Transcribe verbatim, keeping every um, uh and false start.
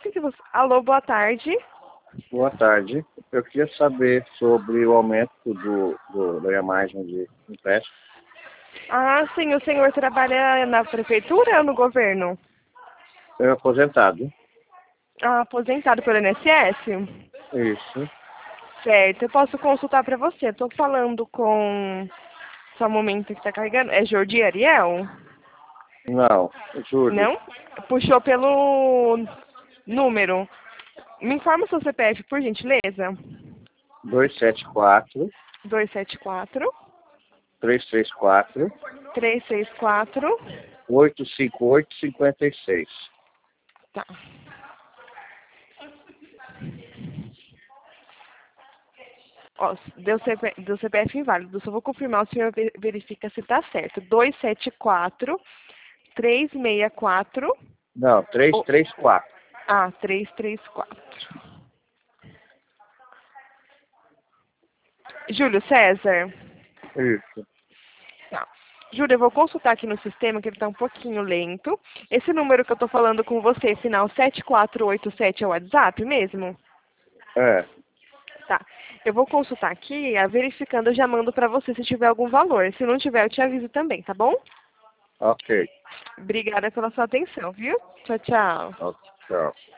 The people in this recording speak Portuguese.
que que você... Alô, boa tarde. Boa tarde. Eu queria saber sobre o aumento do, do, da minha margem de empréstimo. Ah, sim, o senhor trabalha na prefeitura ou no governo? Eu aposentado. Ah, aposentado pelo I N S S? Isso. Certo, eu posso consultar para você. Estou falando com... Só um momento que está carregando. É Jordi Ariel? Não, Júlio. Não? Puxou pelo número. Me informa seu C P F, por gentileza. dois sete quatro, dois sete quatro, três três quatro, três seis quatro. oito cinco oito, cinco seis. Tá. Ó, deu, C P, deu C P F inválido. Só vou confirmar, o senhor ve- verifica se tá certo. dois sete quatro, três seis quatro. Não, três Oh, três quatro. ah, três três quatro. Júlio César? Isso. Tá. Júlio, eu vou consultar aqui no sistema, que ele tá um pouquinho lento. Esse número que eu tô falando com você, final sete quatro oito sete, é o WhatsApp mesmo? É. Tá. Eu vou consultar aqui, ah, verificando, eu já mando pra você se tiver algum valor. Se não tiver, eu te aviso também, tá bom? Ok. Obrigada pela sua atenção, viu? Tchau, tchau. Ok, tchau.